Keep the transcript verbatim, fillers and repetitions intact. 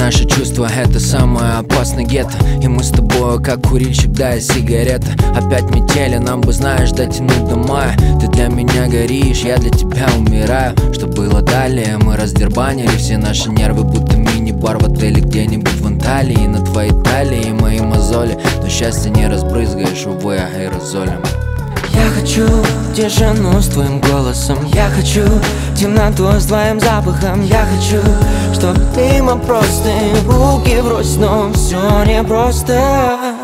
наши чувства — это самое опасное гетто. И мы с тобой как курильщик, да и сигарета. Опять метели, нам бы, знаешь, дотянуть до мая. Ты для меня горишь, я для тебя умираю. Что было далее? Мы раздербанили все наши нервы, будто мини-бар в отеле где-нибудь в Анталии. На твоей талии мои мозоли, но счастье не разбрызгаешь, увы, аэрозолем. Я хочу тишину с твоим голосом, я хочу темноту с твоим запахом. Я хочу, чтоб мимо просто руки врозь, но все непросто.